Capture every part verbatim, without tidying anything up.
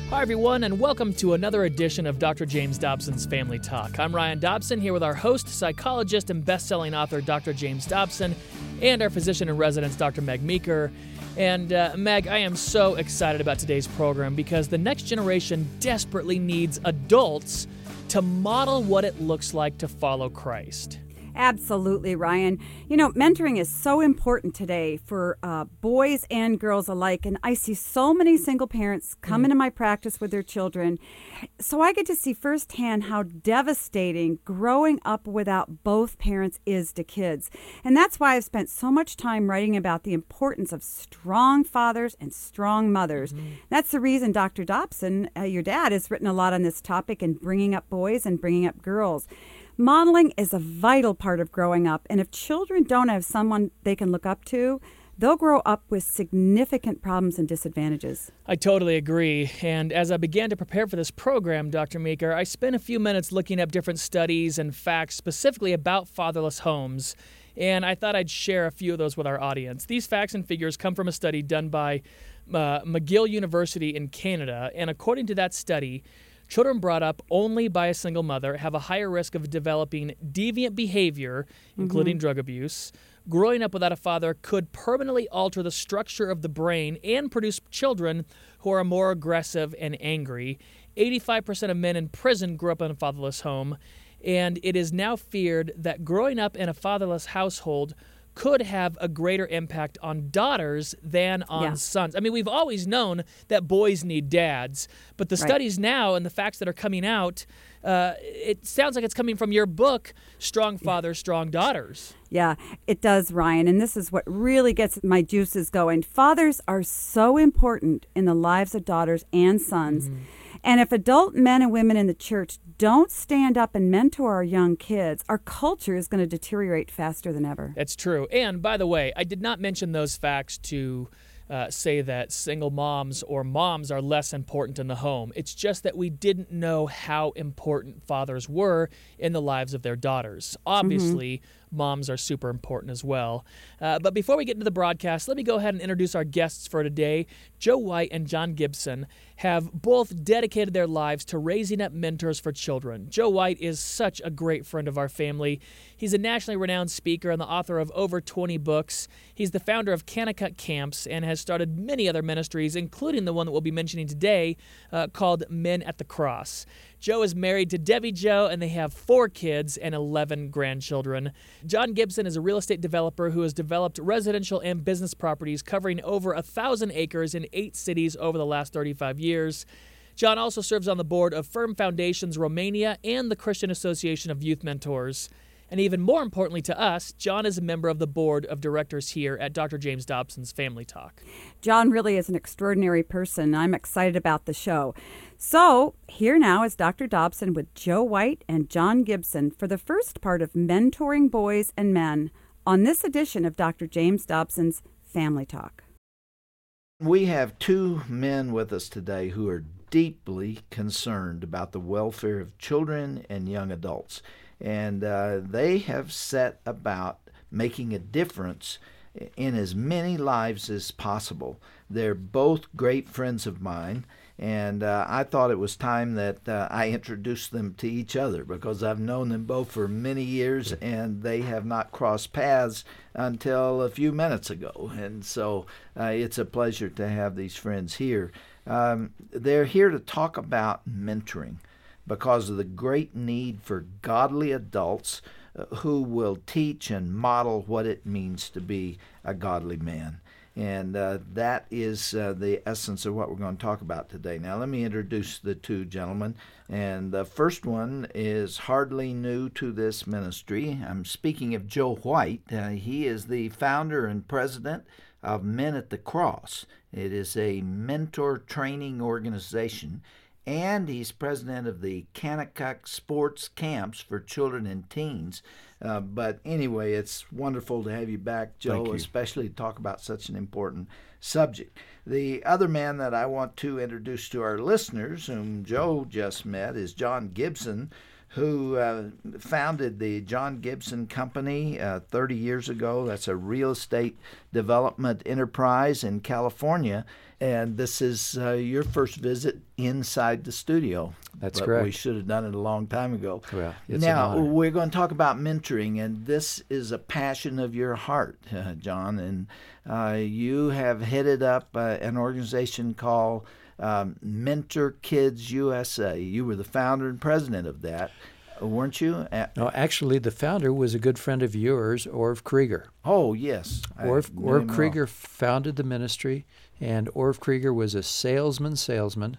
Hi, everyone, and welcome to another edition of Doctor James Dobson's Family Talk. I'm Ryan Dobson, here with our host, psychologist, and best-selling author, Doctor James Dobson, and our physician-in-residence, Doctor Meg Meeker. And, uh, Meg, I am so excited about today's program because the next generation desperately needs adults to model what it looks like to follow Christ. Absolutely, Ryan. You know, mentoring is so important today for uh, boys and girls alike. And I see so many single parents come mm. into my practice with their children. So I get to see firsthand how devastating growing up without both parents is to kids. And that's why I've spent so much time writing about the importance of strong fathers and strong mothers. Mm. That's the reason Doctor Dobson, uh, your dad, has written a lot on this topic and bringing up boys and bringing up girls. Modeling is a vital part of growing up, and if children don't have someone they can look up to, they'll grow up with significant problems and disadvantages. I totally agree, and as I began to prepare for this program, Doctor Meeker, I spent a few minutes looking up different studies and facts specifically about fatherless homes, and I thought I'd share a few of those with our audience. These facts and figures come from a study done by uh, McGill University in Canada, and according to that study, children brought up only by a single mother have a higher risk of developing deviant behavior, including mm-hmm. drug abuse. Growing up without a father could permanently alter the structure of the brain and produce children who are more aggressive and angry. eighty-five percent of men in prison grew up in a fatherless home, and it is now feared that growing up in a fatherless household could have a greater impact on daughters than on yeah. sons. I mean, we've always known that boys need dads, but the right. studies now and the facts that are coming out, uh, it sounds like it's coming from your book, Strong Fathers, Strong Daughters. Yeah, it does, Ryan, and this is what really gets my juices going. Fathers are so important in the lives of daughters and sons. Mm-hmm. And if adult men and women in the church don't stand up and mentor our young kids, our culture is going to deteriorate faster than ever. That's true. And by the way, I did not mention those facts to uh, say that single moms or moms are less important in the home. It's just that we didn't know how important fathers were in the lives of their daughters. Obviously, mm-hmm. moms are super important as well. Uh, but before we get into the broadcast, let me go ahead and introduce our guests for today. Joe White and John Gibson have both dedicated their lives to raising up mentors for children. Joe White is such a great friend of our family. He's a nationally renowned speaker and the author of over twenty books. He's the founder of Kanakuk Camps and has started many other ministries, including the one that we'll be mentioning today, uh, called Men at the Cross. Joe is married to Debbie Joe, and they have four kids and eleven grandchildren. John Gibson is a real estate developer who has developed residential and business properties covering over one thousand acres in eight cities over the last thirty-five years. John also serves on the board of Firm Foundations Romania and the Christian Association of Youth Mentors. And even more importantly to us, John is a member of the board of directors here at Doctor James Dobson's Family Talk. John really is an extraordinary person. I'm excited about the show. So here now is Doctor Dobson with Joe White and John Gibson for the first part of Mentoring Boys and Men on this edition of Doctor James Dobson's Family Talk. We have two men with us today who are deeply concerned about the welfare of children and young adults. And uh, they have set about making a difference in as many lives as possible. They're both great friends of mine, and uh, I thought it was time that uh, I introduced them to each other because I've known them both for many years, and they have not crossed paths until a few minutes ago. And so uh, it's a pleasure to have these friends here. Um, they're here to talk about mentoring, because of the great need for godly adults uh, who will teach and model what it means to be a godly man. And uh, that is uh, the essence of what we're going to talk about today. Now, let me introduce the two gentlemen. And the first one is hardly new to this ministry. I'm speaking of Joe White. Uh, he is the founder and president of Men at the Cross. It is a mentor training organization, and he's president of the Kanakuk Sports Camps for children and teens. Uh, but anyway, it's wonderful to have you back, Joe, you. especially to talk about such an important subject. The other man that I want to introduce to our listeners, whom Joe just met, is John Gibson, who uh, founded the John Gibson Company uh, thirty years ago. That's a real estate development enterprise in California. And this is uh, your first visit inside the studio. That's but correct. We should have done it a long time ago. Well, it's now, an honor. we're going to talk about mentoring, and this is a passion of your heart, uh, John. And uh, you have headed up uh, an organization called um, Mentor Kids U S A. You were the founder and president of that, weren't you? At, No, actually, the founder was a good friend of yours, Orv Krieger. oh, yes. I Orv, knew Orv him well. Krieger founded the ministry, and Orv Krieger was a salesman salesman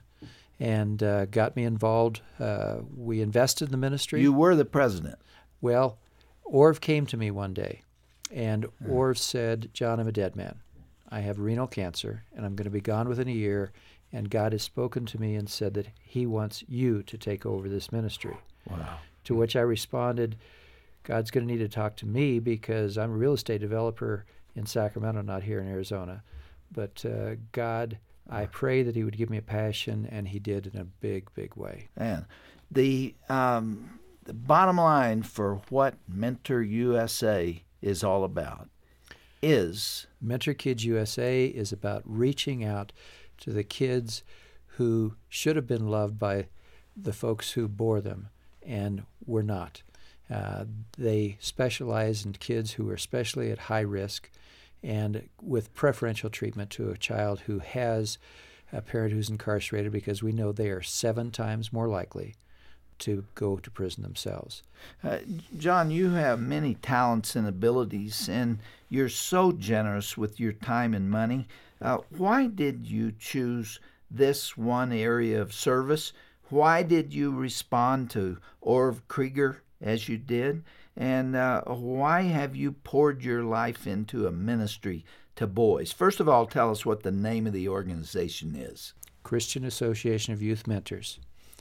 and uh, got me involved. Uh, we invested in the ministry. You were the president. Well, Orv came to me one day, and Orv said, John, I'm a dead man. I have renal cancer, and I'm going to be gone within a year, and God has spoken to me and said that he wants you to take over this ministry. Wow. To which I responded, God's going to need to talk to me because I'm a real estate developer in Sacramento, not here in Arizona. But uh, God, I pray that he would give me a passion, and he did in a big, big way. And the, um, the bottom line for what Mentor U S A is all about is... Mentor Kids U S A is about reaching out to the kids who should have been loved by the folks who bore them and were not. Uh, they specialize in kids who are especially at high risk and with preferential treatment to a child who has a parent who's incarcerated, because we know they are seven times more likely to go to prison themselves. Uh, John, you have many talents and abilities, and you're so generous with your time and money. Uh, why did you choose this one area of service? Why did you respond to Orv Krieger as you did? And uh, why have you poured your life into a ministry to boys? First of all, tell us what the name of the organization is. Christian Association of Youth Mentors.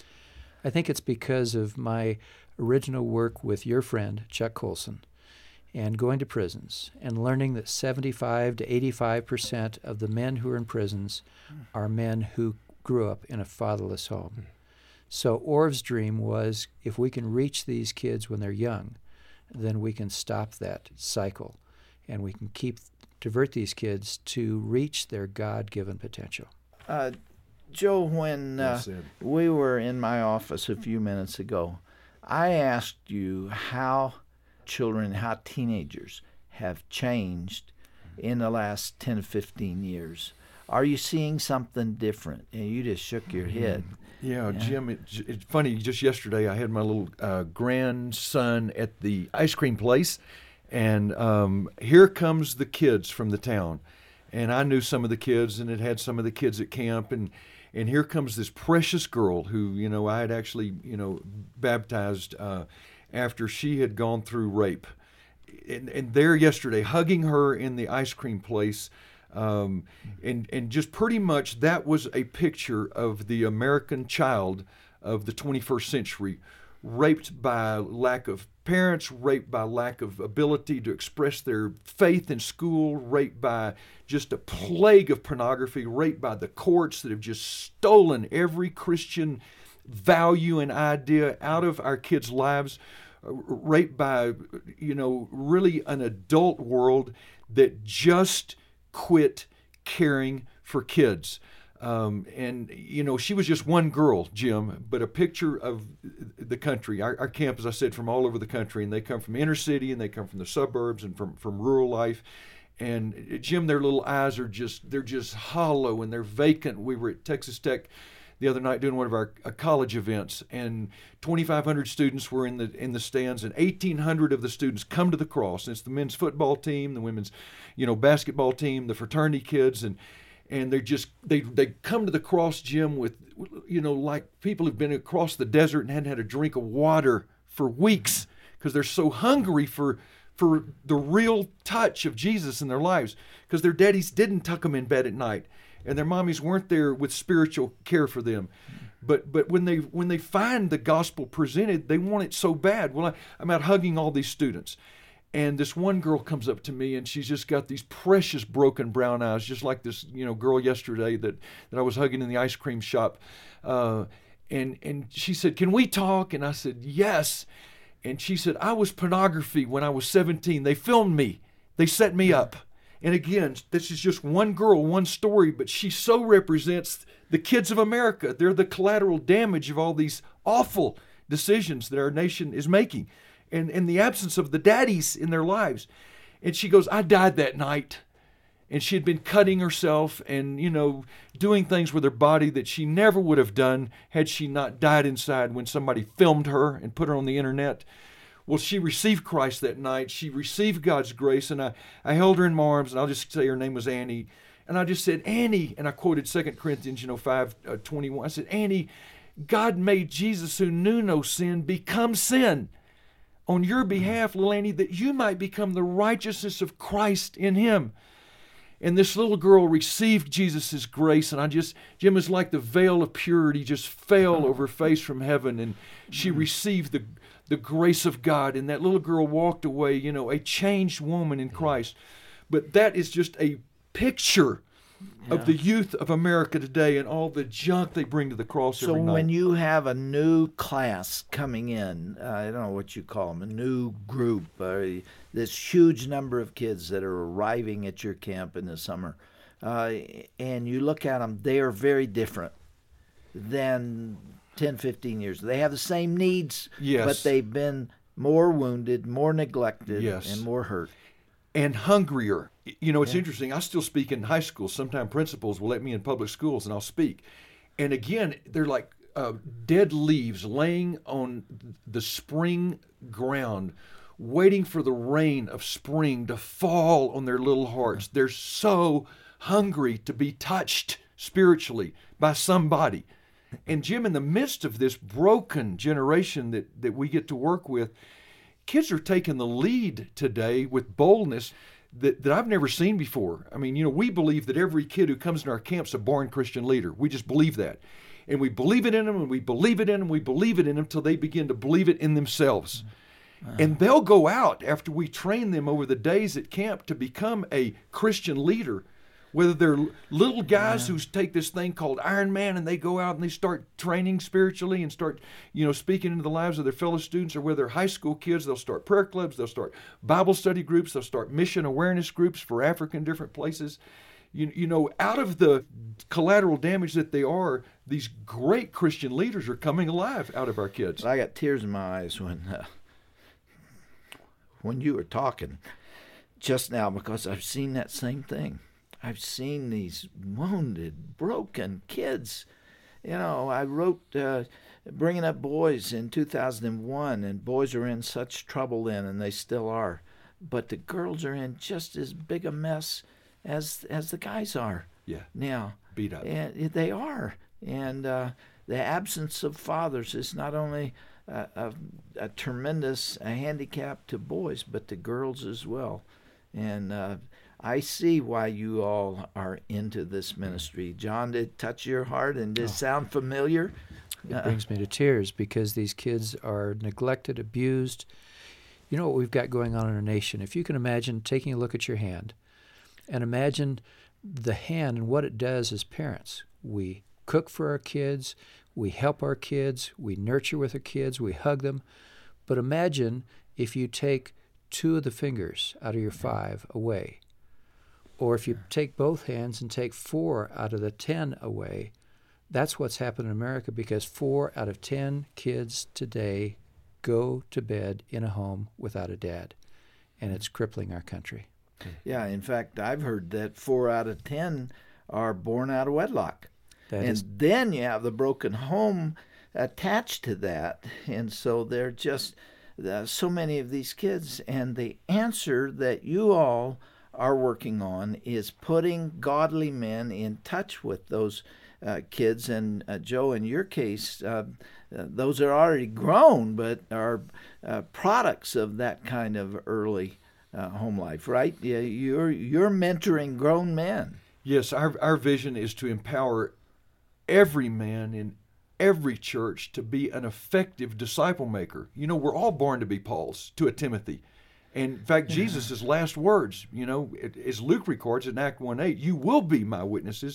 I think it's because of my original work with your friend, Chuck Colson, and going to prisons and learning that seventy-five to eighty-five percent of the men who are in prisons are men who grew up in a fatherless home. So Orv's dream was, if we can reach these kids when they're young, then we can stop that cycle, and we can keep divert these kids to reach their God-given potential. Uh, Joe, when Well uh, said. we were in my office a few minutes ago, I asked you how children, how teenagers have changed in the last ten to fifteen years. Are you seeing something different? And you just shook your head. Yeah, Jim, it, it's funny. Just yesterday, I had my little uh, grandson at the ice cream place, and um, here comes the kids from the town. And I knew some of the kids, and it had some of the kids at camp, and and here comes this precious girl who, you know, I had actually, you know, baptized uh, after she had gone through rape. And, and there yesterday, hugging her in the ice cream place, um, and and just pretty much that was a picture of the American child of the twenty-first century, raped by lack of parents, raped by lack of ability to express their faith in school, raped by just a plague of pornography, raped by the courts that have just stolen every Christian value and idea out of our kids' lives, uh, raped by, you know, really an adult world that just quit caring for kids. Um, and, you know, she was just one girl, Jim, but a picture of the country. Our, our camp, as I said, from all over the country, and they come from inner city, and they come from the suburbs and from, from rural life. And, Jim, their little eyes are just, they're just hollow and they're vacant. We were at Texas Tech the other night doing one of our uh, college events, and twenty-five hundred students were in the in the stands, and eighteen hundred of the students come to the cross. And it's the men's football team, the women's, you know, basketball team, the fraternity kids, and and they just they they come to the cross, Jim, with, you know, like people who've been across the desert and hadn't had a drink of water for weeks because they're so hungry for for the real touch of Jesus in their lives, because their daddies didn't tuck them in bed at night, and their mommies weren't there with spiritual care for them. But but when they when they find the gospel presented, they want it so bad. Well, I, I'm out hugging all these students, and this one girl comes up to me, and she's just got these precious broken brown eyes, just like this, you know, girl yesterday that, that I was hugging in the ice cream shop. Uh, And and she said, "Can we talk?" And I said, "Yes." And she said, "I was pornography when I was seventeen. They filmed me. They set me up." And again, this is just one girl, one story, but she so represents the kids of America. They're the collateral damage of all these awful decisions that our nation is making, and in the absence of the daddies in their lives. And she goes, "I died that night." And she had been cutting herself and, you know, doing things with her body that she never would have done had she not died inside when somebody filmed her and put her on the internet. Well, she received Christ that night. She received God's grace, and I, I held her in my arms, and I'll just say her name was Annie. And I just said, "Annie," and I quoted Second Corinthians, you know, five twenty-one. I said, "Annie, God made Jesus, who knew no sin, become sin on your behalf, little Annie, that you might become the righteousness of Christ in him." And this little girl received Jesus' grace, and I just, Jim, is like the veil of purity just fell over her face from heaven, and she received the the grace of God, and that little girl walked away, you know, a changed woman in Christ. But that is just a picture yeah. of the youth of America today and all the junk they bring to the cross so every night. So when you have a new class coming in, uh, I don't know what you call them, a new group, uh, this huge number of kids that are arriving at your camp in the summer, uh, and you look at them, they are very different than ten, fifteen years. They have the same needs, yes. but they've been more wounded, more neglected, yes. and more hurt. And hungrier. You know, it's yeah. interesting. I still speak in high schools. Sometimes principals will let me in public schools, and I'll speak. And again, they're like uh, dead leaves laying on the spring ground, waiting for the rain of spring to fall on their little hearts. They're so hungry to be touched spiritually by somebody. And Jim, in the midst of this broken generation that, that we get to work with, kids are taking the lead today with boldness that, that I've never seen before. I mean, you know, we believe that every kid who comes to our camp's a born Christian leader. We just believe that. And we believe it in them, and we believe it in them, we believe it in them till they begin to believe it in themselves. Uh-huh. And they'll go out after we train them over the days at camp to become a Christian leader. Whether they're little guys yeah. who take this thing called Iron Man and they go out and they start training spiritually and start, you know, speaking into the lives of their fellow students, or whether they're high school kids, they'll start prayer clubs, they'll start Bible study groups, they'll start mission awareness groups for Africa in different places. You, you know, out of the collateral damage that they are, these great Christian leaders are coming alive out of our kids. I got tears in my eyes when, uh, when you were talking just now, because I've seen that same thing. I've seen these wounded, broken kids. You know, I wrote uh, Bringing Up Boys in two thousand one, and boys are in such trouble then, and they still are. But the girls are in just as big a mess as as the guys are. Yeah. Now. Beat up. And they are. And uh, the absence of fathers is not only a, a, a tremendous a handicap to boys, but to girls as well. And uh, I see why you all are into this ministry. John, did it touch your heart, and does it oh. sound familiar? It uh, brings me to tears, because these kids are neglected, abused. You know what we've got going on in our nation. If you can imagine taking a look at your hand and imagine the hand and what it does as parents. We cook for our kids, we help our kids, we nurture with our kids, we hug them. But imagine if you take two of the fingers out of your five away, or if you take both hands and take four out of the ten away. That's what's happened in America, because four out of ten kids today go to bed in a home without a dad, and it's crippling our country. Yeah, in fact, I've heard that four out of ten are born out of wedlock. That and is... then you have the broken home attached to that, and so they're just uh, so many of these kids. And the answer that you all are working on is putting godly men in touch with those uh, kids. And uh, Joe, in your case, uh, uh, those are already grown, but are uh, products of that kind of early uh, home life, right? Yeah, you're you're mentoring grown men. Yes, our our vision is to empower every man in every church to be an effective disciple maker. You know, we're all born to be Pauls to a Timothy. And in fact, yeah. Jesus' last words, you know, as Luke records in Act one eight, you will be my witnesses.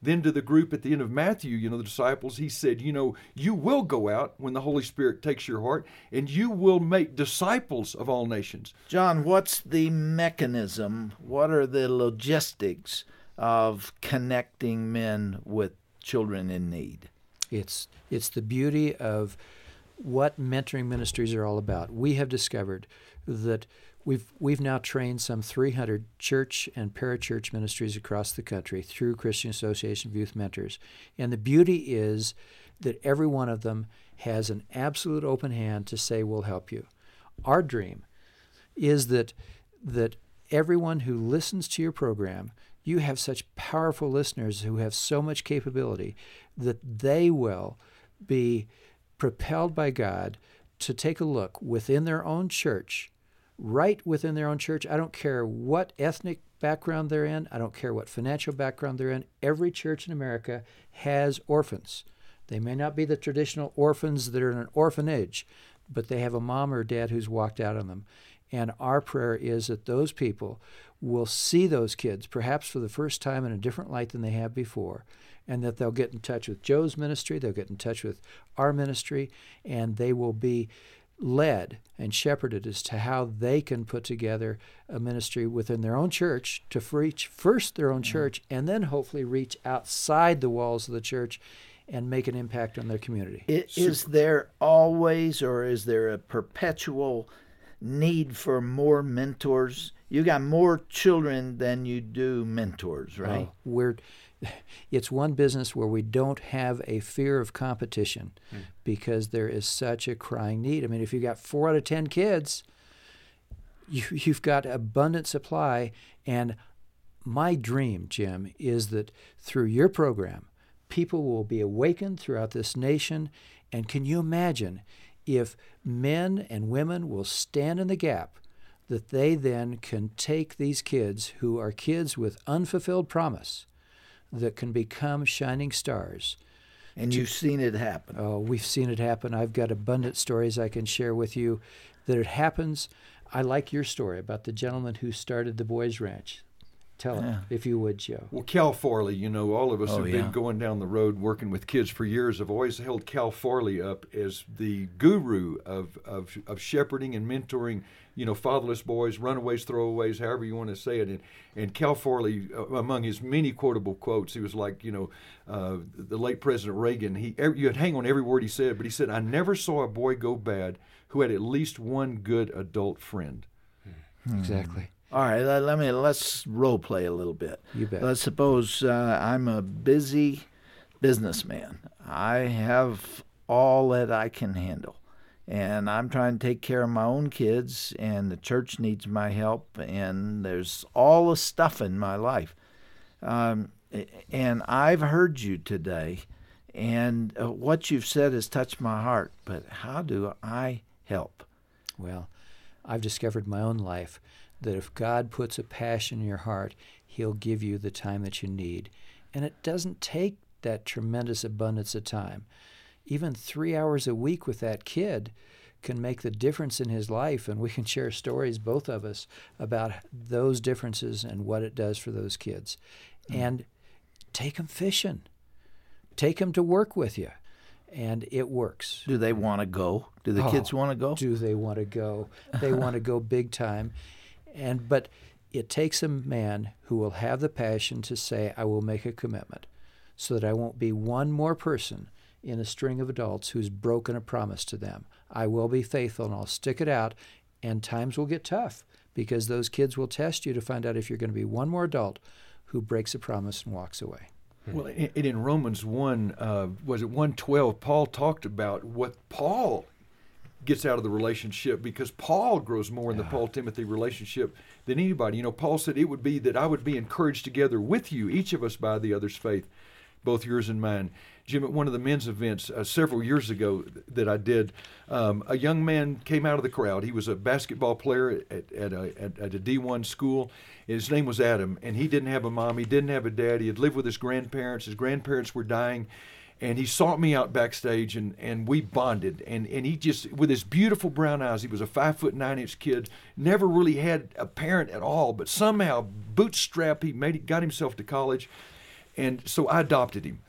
Then to the group at the end of Matthew, you know, the disciples, he said, you know, you will go out when the Holy Spirit takes your heart, and you will make disciples of all nations. John, what's the mechanism? What are the logistics of connecting men with children in need? It's it's the beauty of what mentoring ministries are all about. We have discovered that we've we've now trained some three hundred church and parachurch ministries across the country through Christian Association of Youth Mentors. And the beauty is that every one of them has an absolute open hand to say, we'll help you. Our dream is that that everyone who listens to your program, you have such powerful listeners who have so much capability that they will be propelled by God to take a look within their own church, right within their own church. I don't care what ethnic background they're in. I don't care what financial background they're in. Every church in America has orphans. They may not be the traditional orphans that are in an orphanage, but they have a mom or dad who's walked out on them. And our prayer is that those people will see those kids, perhaps for the first time in a different light than they have before, and that they'll get in touch with Joe's ministry, they'll get in touch with our ministry, and they will be led and shepherded as to how they can put together a ministry within their own church to reach first their own church and then hopefully reach outside the walls of the church and make an impact on their community. Is, is there always, or is there a perpetual need for more mentors? You got more children than you do mentors, right? Oh, we're, it's one business where we don't have a fear of competition mm. because there is such a crying need. I mean, if you got four out of ten kids, you, you've got abundant supply. And my dream, Jim, is that through your program, people will be awakened throughout this nation. And can you imagine if men and women will stand in the gap, that they then can take these kids who are kids with unfulfilled promise that can become shining stars. And you've seen it happen. Oh, we've seen it happen. I've got abundant stories I can share with you that it happens. I like your story about the gentleman who started the Boys Ranch. Tell Yeah. it, if you would, Joe. Well, Cal Farley, you know, all of us Oh, have yeah. been going down the road working with kids for years. I've always held Cal Farley up as the guru of, of, of shepherding and mentoring, you know, fatherless boys, runaways, throwaways, however you want to say it. And, and Cal Farley, uh, among his many quotable quotes, he was like, you know, uh, the late President Reagan. He, every, you'd hang on every word he said, but he said, I never saw a boy go bad who had at least one good adult friend. Hmm. Exactly. All right, let, let me let's role play a little bit. You bet. Let's suppose uh, I'm a busy businessman. I have all that I can handle, and I'm trying to take care of my own kids, and the church needs my help, and there's all the stuff in my life. Um, and I've heard you today, and uh, what you've said has touched my heart, but how do I help? Well, I've discovered in my own life that if God puts a passion in your heart, He'll give you the time that you need. And it doesn't take that tremendous abundance of time. Even three hours a week with that kid can make the difference in his life, and we can share stories, both of us, about those differences and what it does for those kids. Mm. And take them fishing. Take them to work with you. And it works. Do they want to go? Do the Oh, kids want to go? Do they want to go? They want to go big time. And but it takes a man who will have the passion to say, I will make a commitment so that I won't be one more person in a string of adults who's broken a promise to them. I will be faithful and I'll stick it out, and times will get tough because those kids will test you to find out if you're going to be one more adult who breaks a promise and walks away. Well, in, in Romans one, uh, was it one twelve, Paul talked about what Paul gets out of the relationship, because Paul grows more in the Paul-Timothy relationship than anybody. You know, Paul said it would be that I would be encouraged together with you, each of us by the other's faith, both yours and mine. Jim, at one of the men's events uh, several years ago that I did, um, a young man came out of the crowd. He was a basketball player at, at, a, at, at a D one school. His name was Adam, and he didn't have a mom. He didn't have a dad. He had lived with his grandparents. His grandparents were dying. And he sought me out backstage, and, and we bonded. And, and he just, with his beautiful brown eyes, he was a five foot nine inch kid, never really had a parent at all, but somehow bootstrap, he made it, got himself to college. And so I adopted him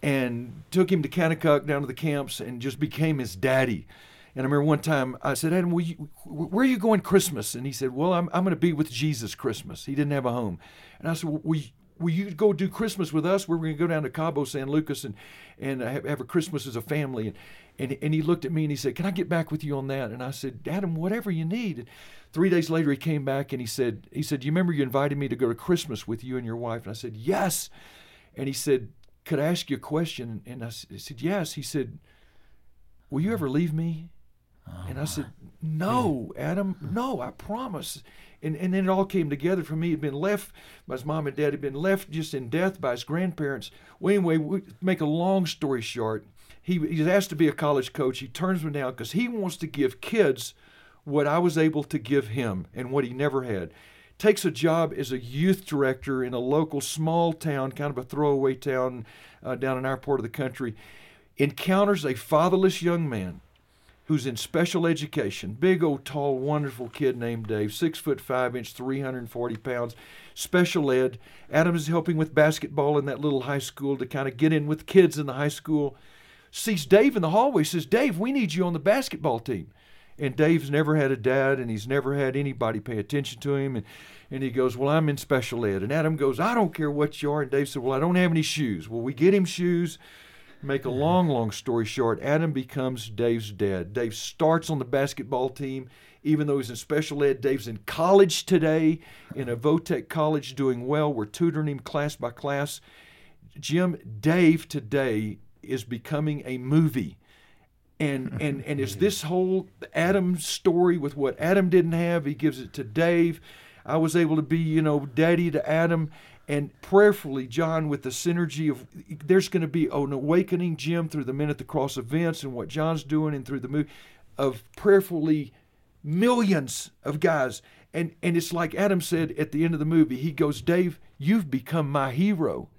and took him to Kanakuk down to the camps and just became his daddy. And I remember one time I said, Adam, will you, where are you going Christmas? And he said, well, I'm, I'm going to be with Jesus Christmas. He didn't have a home. And I said, well, will you, will you go do Christmas with us? We're going to go down to Cabo San Lucas and, and have, have a Christmas as a family. And, and, and he looked at me and he said, can I get back with you on that? And I said, Adam, whatever you need. And three days later, he came back and he said, he said, you remember you invited me to go to Christmas with you and your wife? And I said, yes. And he said, could I ask you a question? And I said, yes. He said, will you ever leave me? Oh, and I said, no, Adam, no, I promise. And and then it all came together for me. He'd been left, his mom and dad had been left just in death by his grandparents. Well, anyway, we make a long story short, he he's asked to be a college coach. He turns me down because he wants to give kids what I was able to give him and what he never had. Takes a job as a youth director in a local small town, kind of a throwaway town uh, down in our part of the country. Encounters a fatherless young man who's in special education, big old tall wonderful kid named Dave, six foot five inch, three hundred forty pounds, special ed. Adam is helping with basketball in that little high school to kind of get in with kids in the high school. Sees Dave in the hallway, says, Dave, we need you on the basketball team. And Dave's never had a dad, and he's never had anybody pay attention to him. And, and he goes, well, I'm in special ed. And Adam goes, I don't care what you are. And Dave said, well, I don't have any shoes. Well, we get him shoes. Make a long, long story short, Adam becomes Dave's dad. Dave starts on the basketball team, even though he's in special ed. Dave's in college today, in a Votech college, doing well. We're tutoring him class by class. Jim, Dave today is becoming a movie. And and and it's this whole Adam story with what Adam didn't have, he gives it to Dave. I was able to be, you know, daddy to Adam. And prayerfully, John, with the synergy of, there's going to be an awakening, Jim, through the Men at the Cross events and what John's doing and through the movie, of prayerfully millions of guys. And and it's like Adam said at the end of the movie, he goes, Dave, you've become my hero.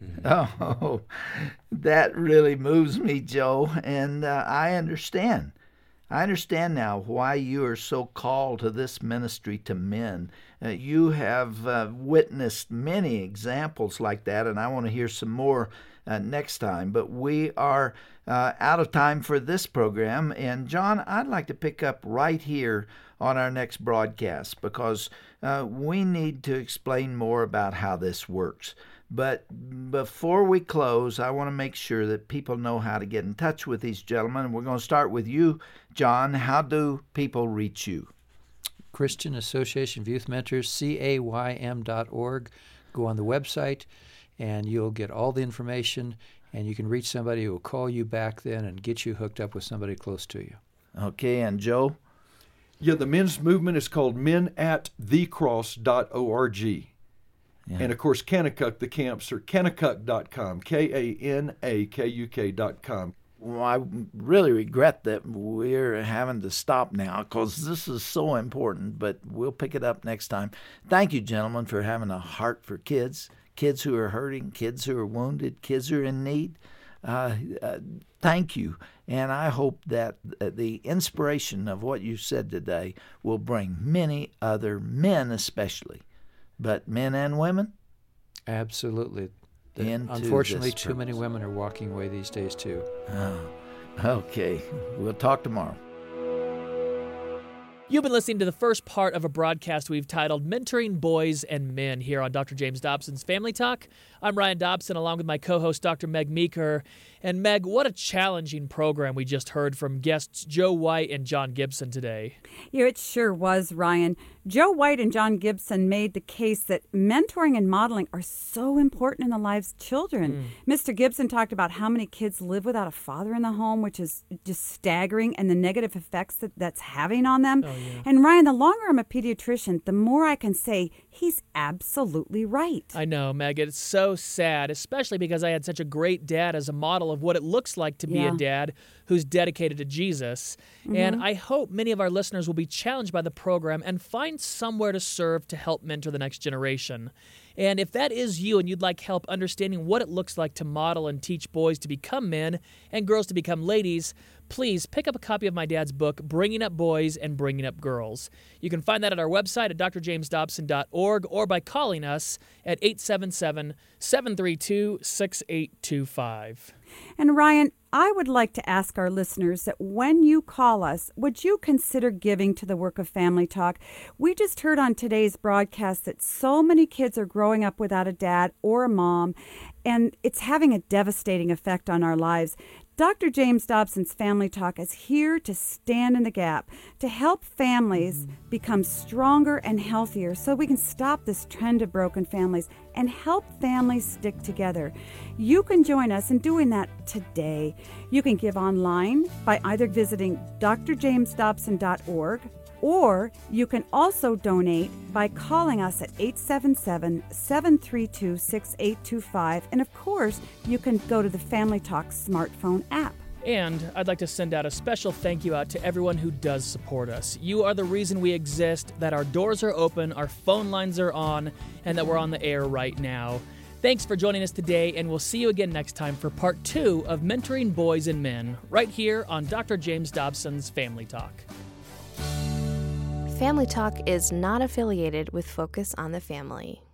Oh, that really moves me, Joe, and uh, I understand. I understand now why you are so called to this ministry to men. Uh, you have uh, witnessed many examples like that, and I want to hear some more uh, next time. But we are uh, out of time for this program. And, John, I'd like to pick up right here on our next broadcast because uh, we need to explain more about how this works. But before we close, I want to make sure that people know how to get in touch with these gentlemen. And we're going to start with you, John. How do people reach you? Christian Association of Youth Mentors, C A Y M dot org. Go on the website, and you'll get all the information, and you can reach somebody who will call you back then and get you hooked up with somebody close to you. Okay, and Joe? Yeah, the men's movement is called men at the cross dot org. Yeah. And, of course, Kanakuk, the camps are kanakuk dot com, K A N A K U K dot com. Well, I really regret that we're having to stop now because this is so important, but we'll pick it up next time. Thank you, gentlemen, for having a heart for kids, kids who are hurting, kids who are wounded, kids who are in need. Uh, uh, thank you, and I hope that the inspiration of what you said today will bring many other men especially, but men and women? Absolutely. Into Unfortunately, this too many purpose. women are walking away these days, too. Oh, okay. We'll talk tomorrow. You've been listening to the first part of a broadcast we've titled Mentoring Boys and Men here on Doctor James Dobson's Family Talk. I'm Ryan Dobson, along with my co-host, Doctor Meg Meeker. And Meg, what a challenging program we just heard from guests Joe White and John Gibson today. Yeah, it sure was, Ryan. Joe White and John Gibson made the case that mentoring and modeling are so important in the lives of children. Mm. Mister Gibson talked about how many kids live without a father in the home, which is just staggering, and the negative effects that that's having on them. Oh, yeah. And Ryan, the longer I'm a pediatrician, the more I can say he's absolutely right. I know, Meg. It's so sad, especially because I had such a great dad as a model of what it looks like to be yeah. a dad who's dedicated to Jesus. Mm-hmm. And I hope many of our listeners will be challenged by the program and find somewhere to serve to help mentor the next generation. And if that is you and you'd like help understanding what it looks like to model and teach boys to become men and girls to become ladies, please pick up a copy of my dad's book, Bringing Up Boys and Bringing Up Girls. You can find that at our website at d r james dobson dot org or by calling us at eight seven seven, seven three two, six eight two five. And Ryan, I would like to ask our listeners that when you call us, would you consider giving to the work of Family Talk? We just heard on today's broadcast that so many kids are growing up without a dad or a mom, and it's having a devastating effect on our lives. Doctor James Dobson's Family Talk is here to stand in the gap, to help families become stronger and healthier so we can stop this trend of broken families and help families stick together. You can join us in doing that today. You can give online by either visiting d r james dobson dot org, or you can also donate by calling us at eight seven seven, seven three two, six eight two five. And of course, you can go to the Family Talk smartphone app. And I'd like to send out a special thank you out to everyone who does support us. You are the reason we exist, that our doors are open, our phone lines are on, and that we're on the air right now. Thanks for joining us today, and we'll see you again next time for part two of Mentoring Boys and Men, right here on Doctor James Dobson's Family Talk. Family Talk is not affiliated with Focus on the Family.